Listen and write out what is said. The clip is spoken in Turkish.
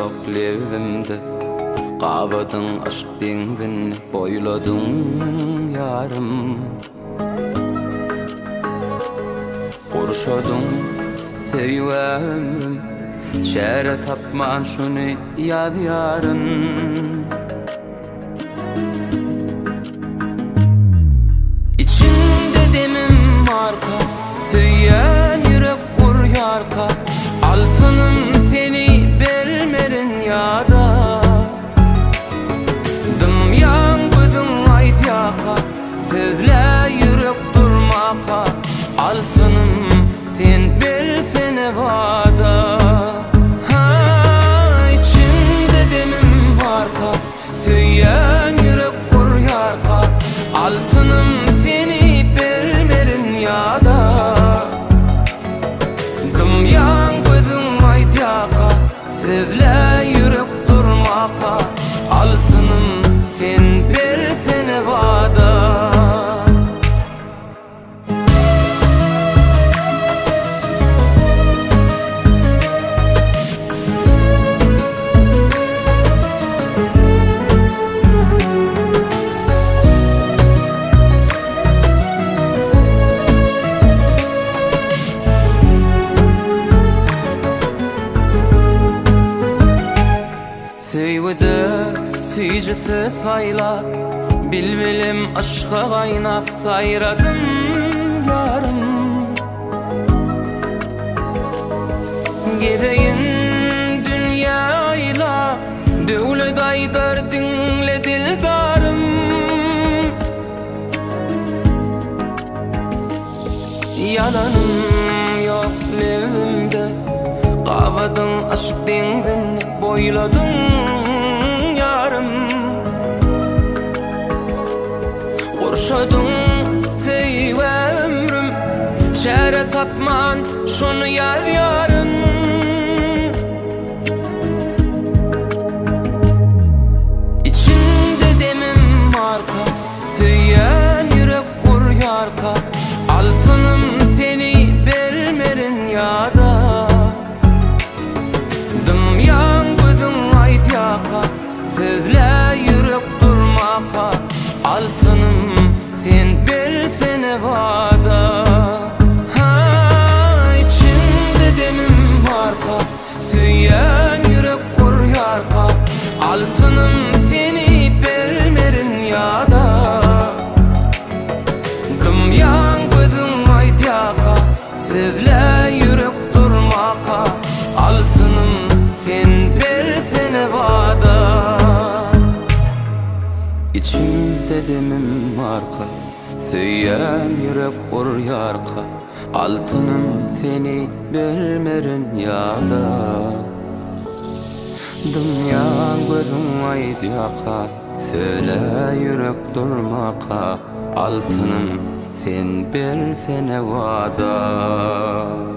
yok levimde. Qavadın aşk dengini boyladın yarım. Qurşadın sevýämim, çäre tapman şunu ýad yarın. İçimde demim marka, söyýän ýürek urýarka. Altınım seni bermerin ýada. Dymýan gözüň aýdýaka, sözlä ýürek durmaka. Altınım sen bersene vada. Ha, içimde demim marka, söyýän ýürek urýarka. Altınım seni bermerin ýada. Dymýan gözüň aýdýaka, sözlä ýürek durmaka. Altınım sen bersene vada. Süýjüsi sayla, bilbilim aşka gaýnap saýradym yarım. Gedeýin dünýäýla, döwlet aýdar dinle dildarım. Yalanım ýok lewimde, qawatyn aşk dengini boýladym yarım. Qurşadın sevýämim, çäre tapman şonu ýad yarın. İçimde demim marka, söyýän ýürek urýarka. Altınım seni bermerin ýada. Dymýan gözüň aýdýaka, sözlä ýürek durmaka. Altınım sen bersene vada. Ha, içimde demim marka, söyýän ýürek urýarka. Altınım seni bermerin ýada. Dymýan gözüň aýdýaka, sözlä ýürek durmaka. Altınım sen bersene vada. İçimde demim marka, söyýän ýürek urýarka. Altınım seni bermerin ýada. Dymýan gözüň aýdýaka, sözlä ýürek durmaka. Altınım sen bersene vada.